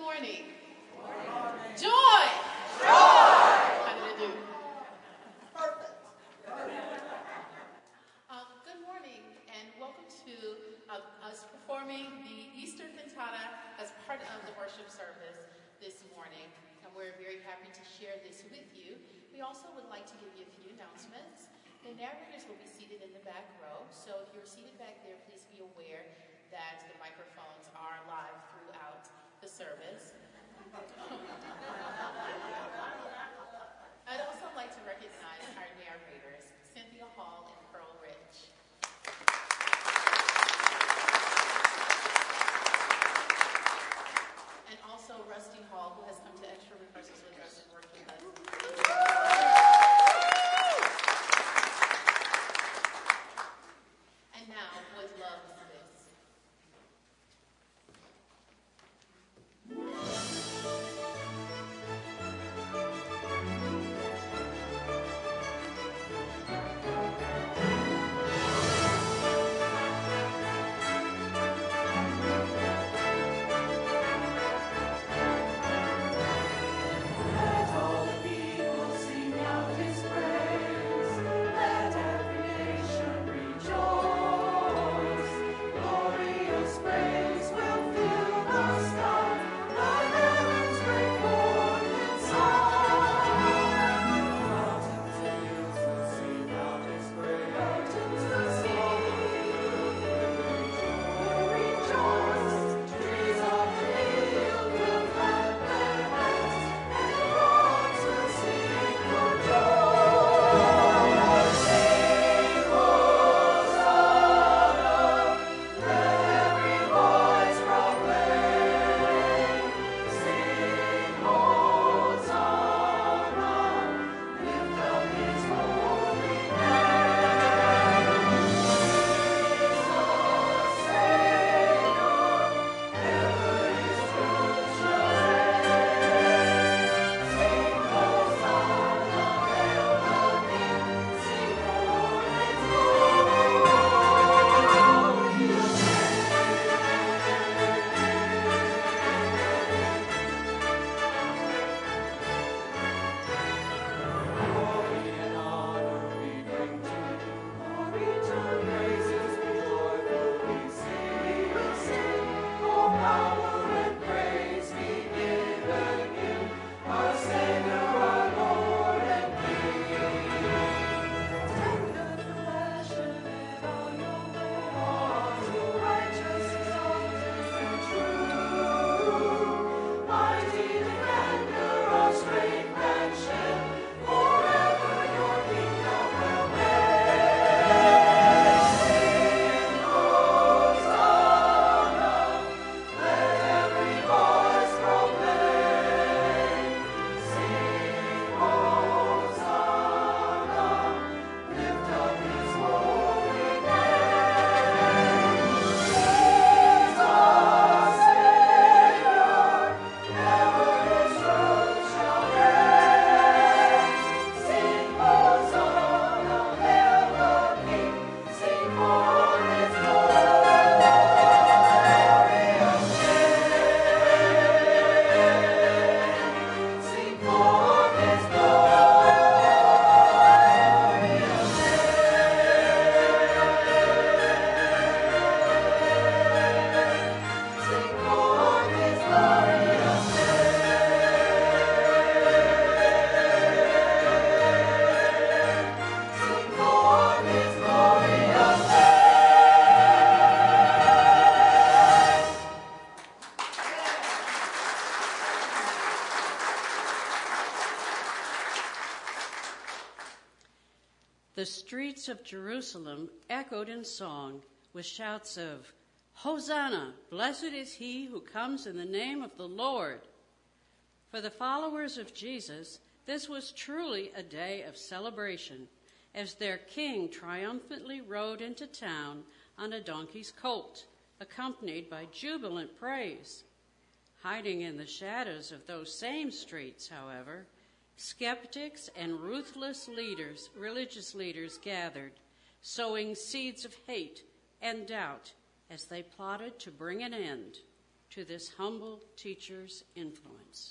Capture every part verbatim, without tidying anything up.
morning. Joy! Joy! How did it do? Perfect. Um, good morning, and welcome to uh, us performing the Easter cantata as part of the worship service this morning. And we're very happy to share this with you. We also would like to give you a few announcements. The narrators will be seated in the back row, so if you're seated back there, please be aware that the microphones are live throughout the service. I'd also like to recognize our narrators, Cynthia Hall and Pearl Rich. And also Rusty Hall, who has come to extra rehearsals with us and worked with us. And now, with love is this. The streets of Jerusalem echoed in song with shouts of, "Hosanna! Blessed is he who comes in the name of the Lord." For the followers of Jesus, this was truly a day of celebration, as their king triumphantly rode into town on a donkey's colt, accompanied by jubilant praise. Hiding in the shadows of those same streets, however, skeptics and ruthless leaders, religious leaders gathered, sowing seeds of hate and doubt as they plotted to bring an end. to this humble teacher's influence.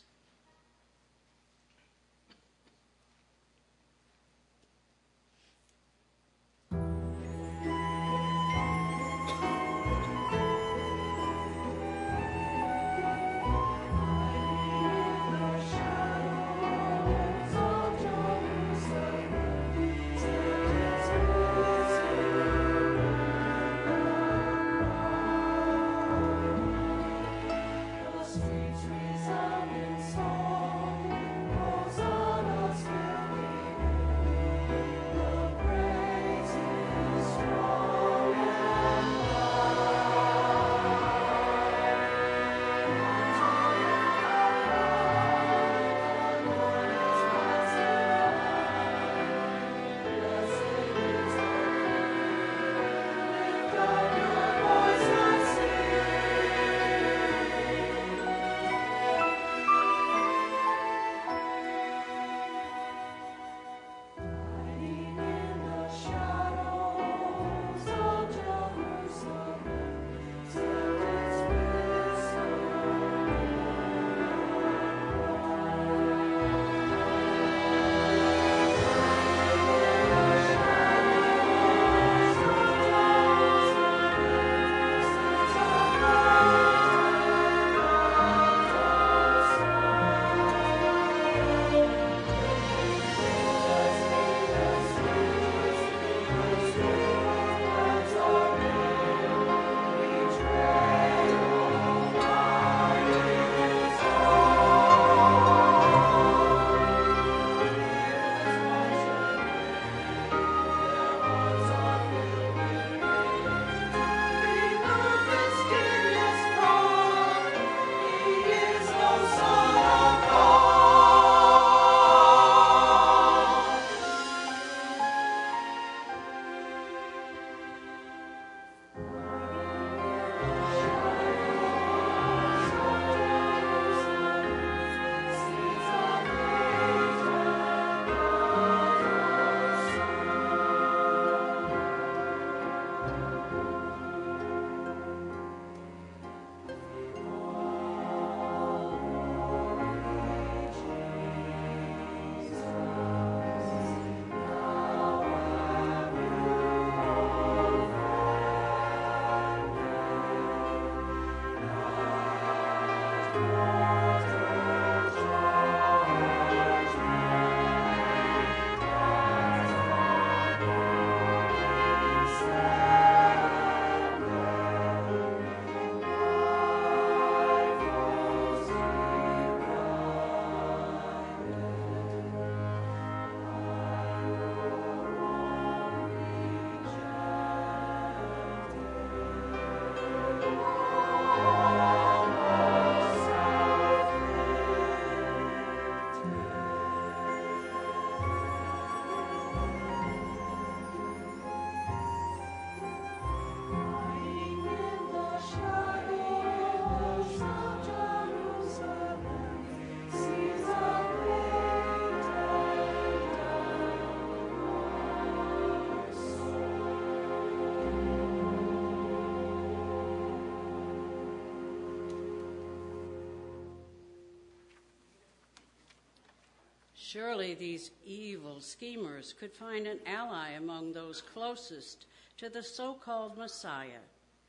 Surely these evil schemers could find an ally among those closest to the so-called Messiah.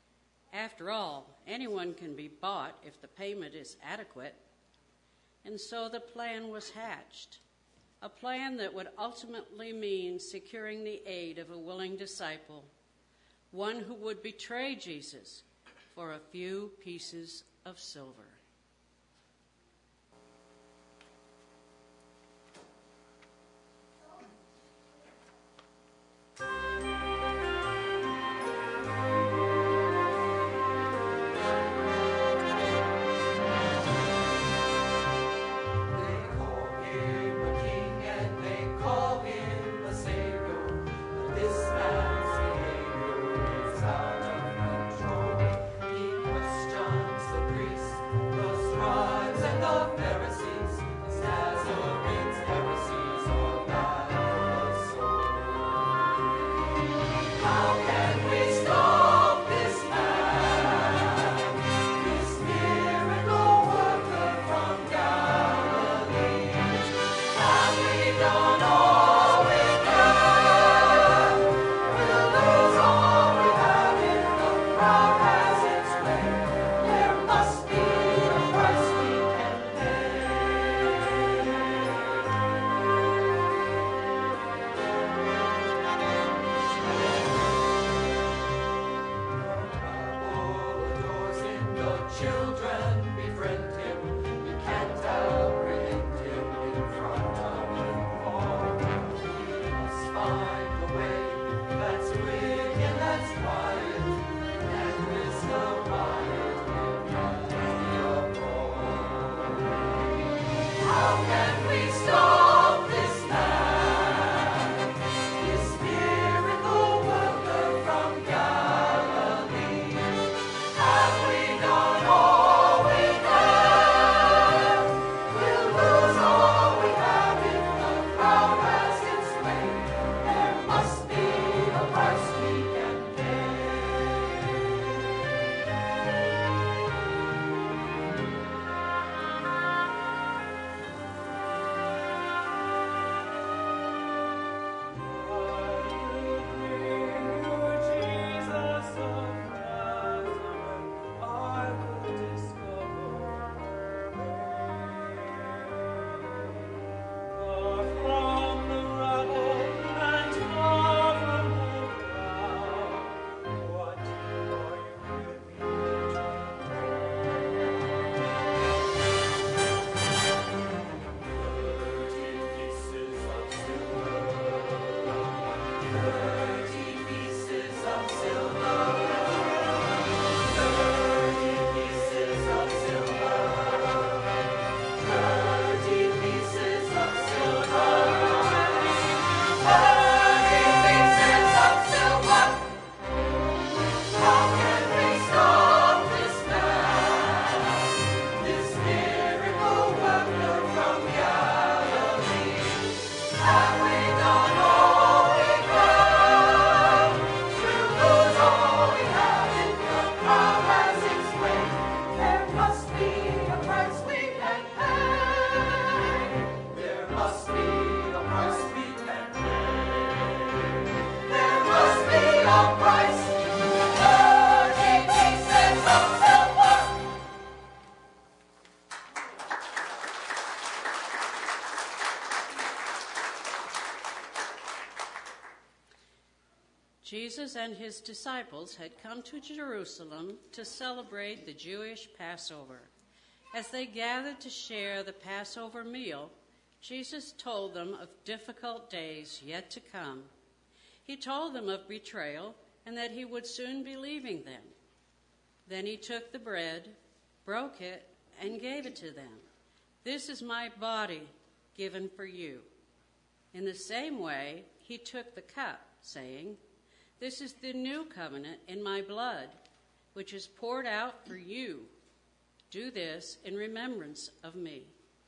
After all, anyone can be bought if the payment is adequate. And so the plan was hatched, a plan that would ultimately mean securing the aid of a willing disciple, one who would betray Jesus for a few pieces of silver. He questions the priest. Jesus and his disciples had come to Jerusalem to celebrate the Jewish Passover. As they gathered to share the Passover meal, Jesus told them of difficult days yet to come. He told them of betrayal and that he would soon be leaving them. Then he took the bread, broke it, and gave it to them. "This is my body given for you." In the same way, he took the cup, saying, "This is the new covenant in my blood, which is poured out for you. Do this in remembrance of me."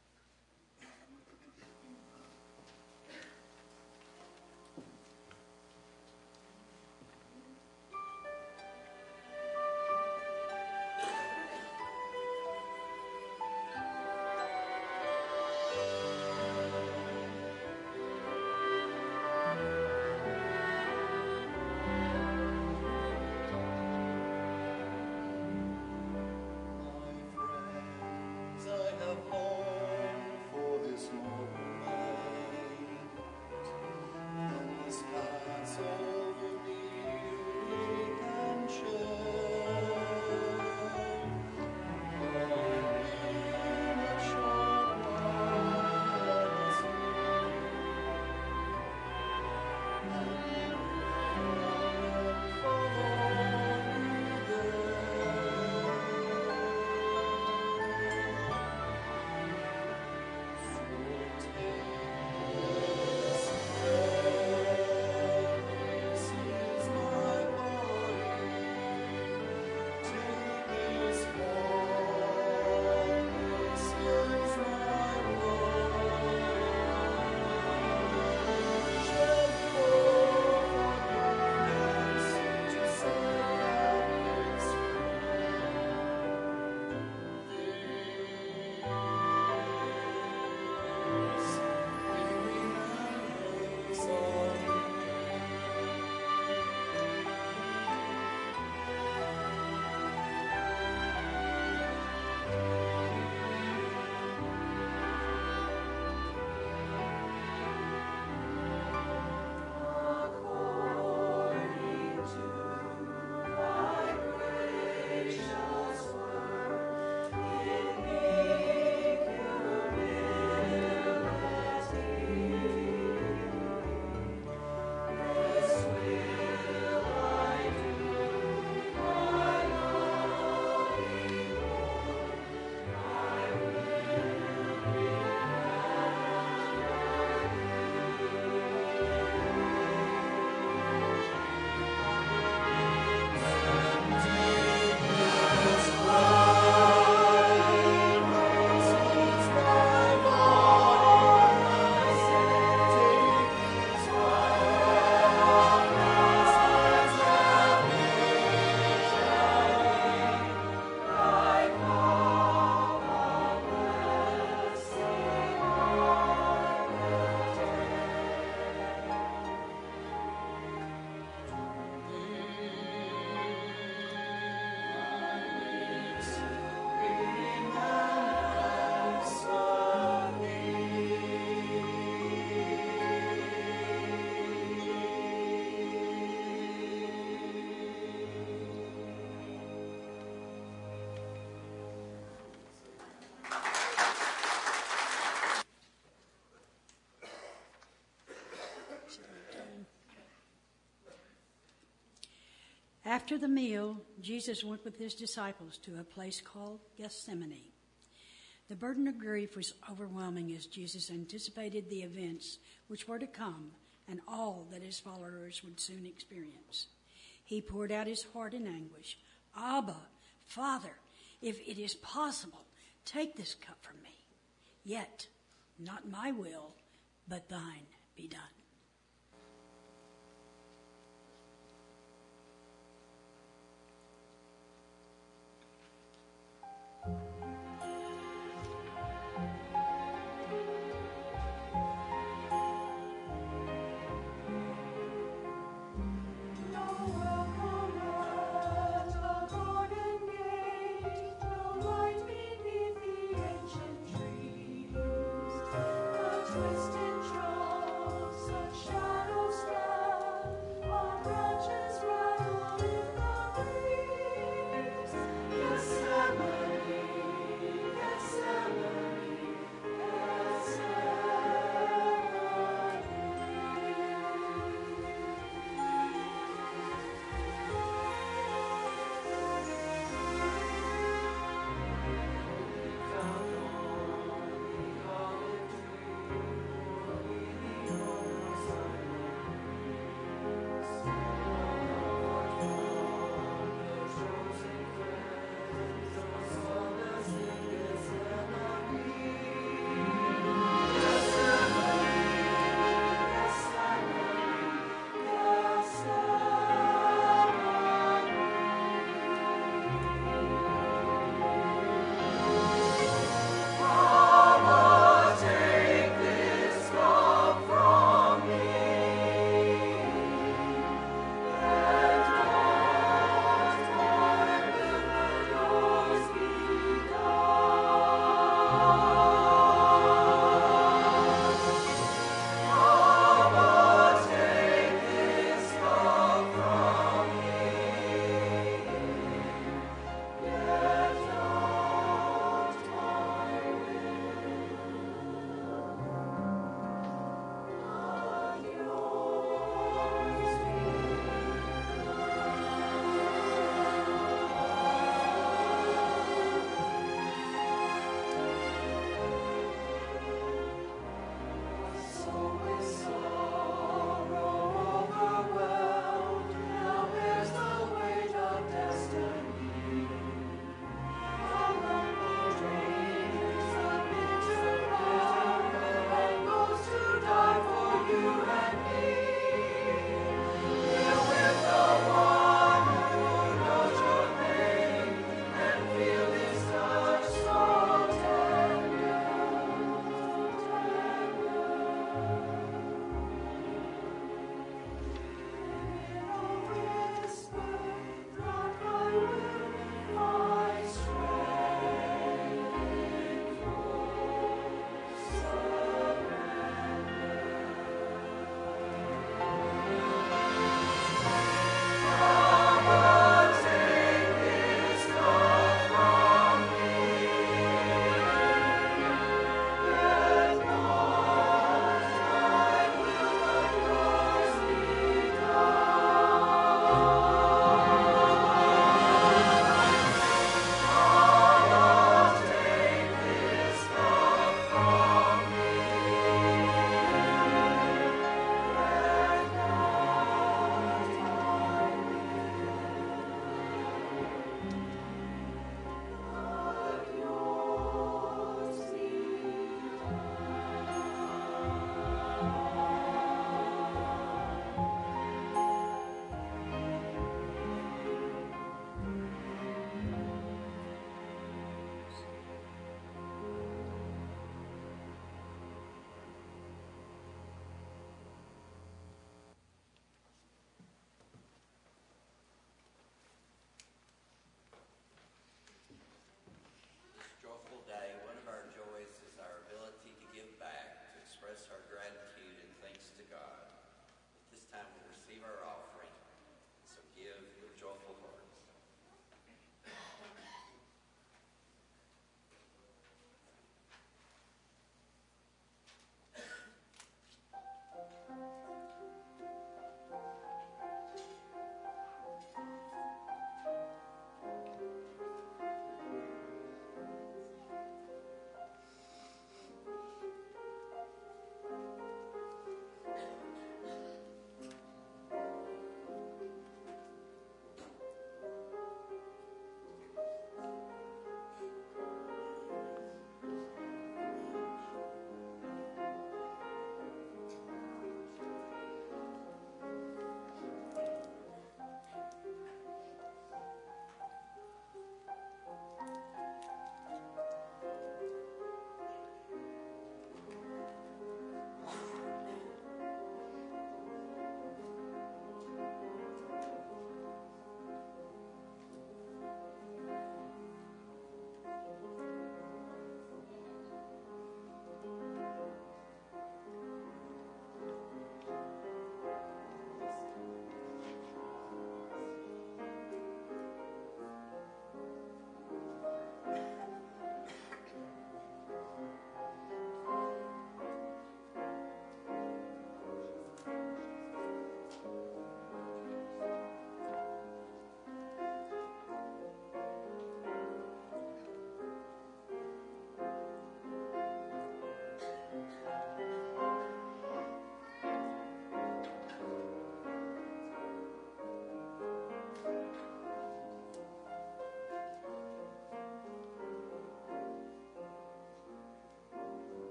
After the meal, Jesus went with his disciples to a place called Gethsemane. The burden of grief was overwhelming as Jesus anticipated the events which were to come and all that his followers would soon experience. He poured out his heart in anguish. "Abba, Father, if it is possible, take this cup from me. Yet, not my will, but thine be done." Twisted troughs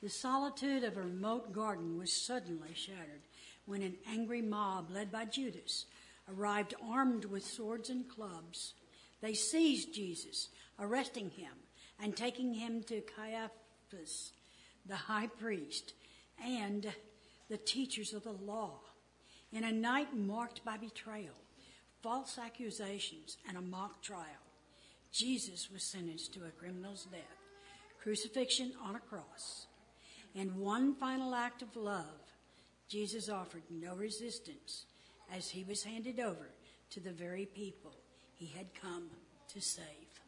The solitude of a remote garden was suddenly shattered when an angry mob led by Judas arrived armed with swords and clubs. They seized Jesus, arresting him and taking him to Caiaphas, the high priest, and the teachers of the law. In a night marked by betrayal, false accusations, and a mock trial, Jesus was sentenced to a criminal's death, crucifixion on a cross. In one final act of love, Jesus offered no resistance as he was handed over to the very people he had come to save.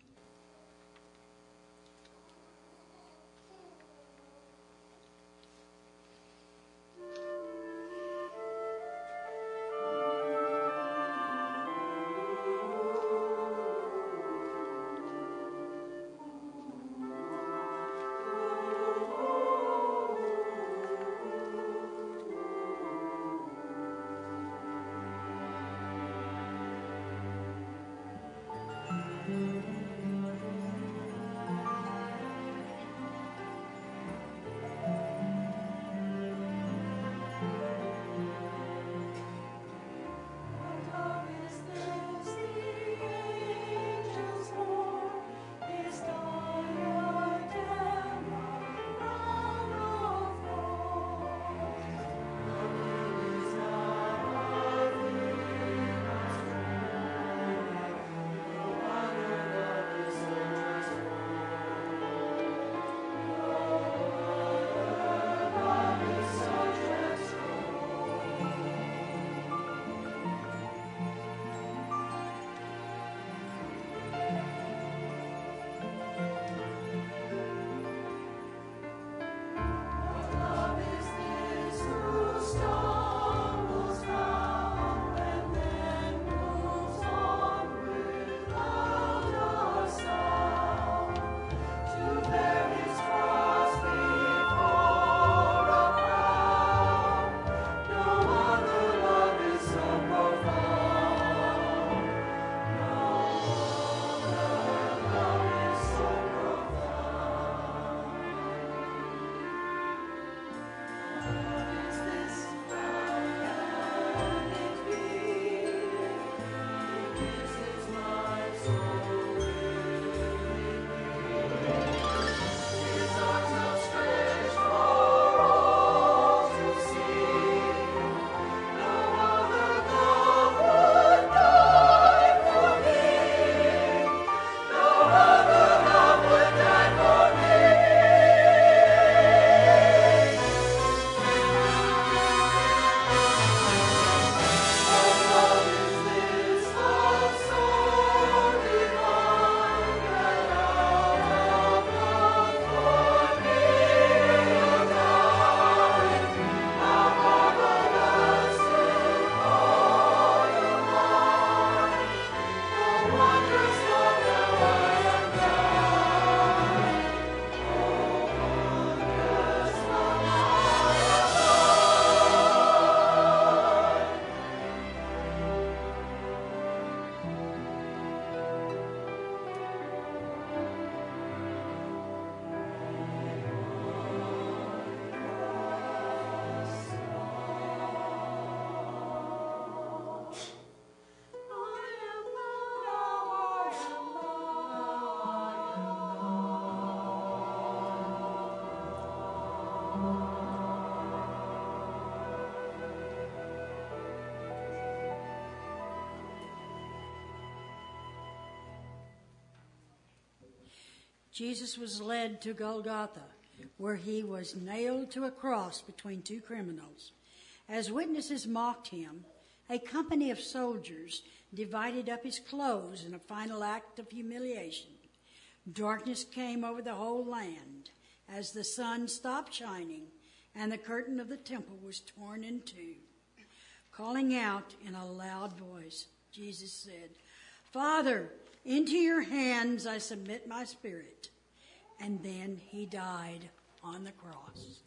Jesus was led to Golgotha, where he was nailed to a cross between two criminals. As witnesses mocked him, a company of soldiers divided up his clothes in a final act of humiliation. Darkness came over the whole land as the sun stopped shining and the curtain of the temple was torn in two. Calling out in a loud voice, Jesus said, "Father, into your hands I submit my spirit." And then he died on the cross.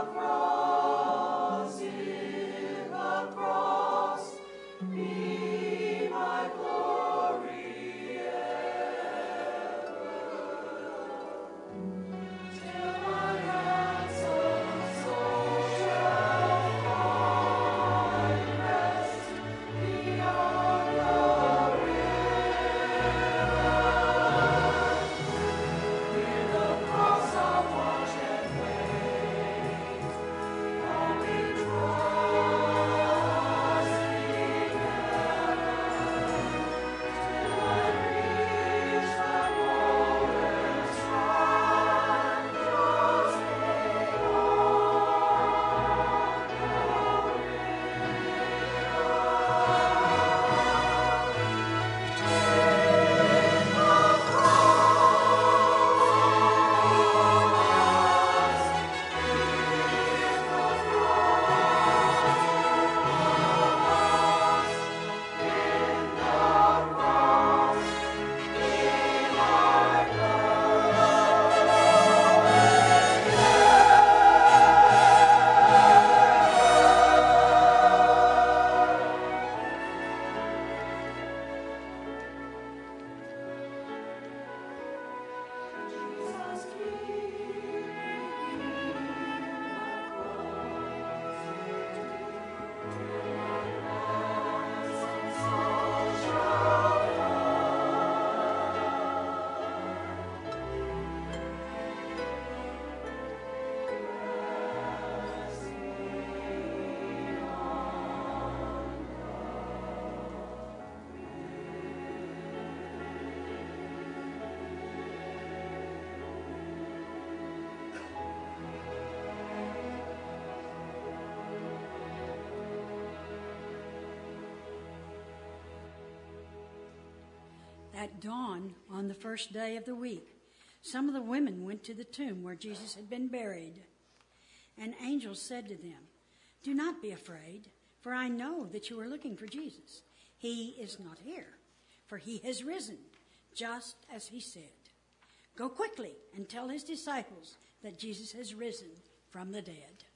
At dawn on the first day of the week, some of the women went to the tomb where Jesus had been buried. An angel said to them, "Do not be afraid, for I know that you are looking for Jesus. He is not here, for he has risen, just as he said. Go quickly and tell his disciples that Jesus has risen from the dead."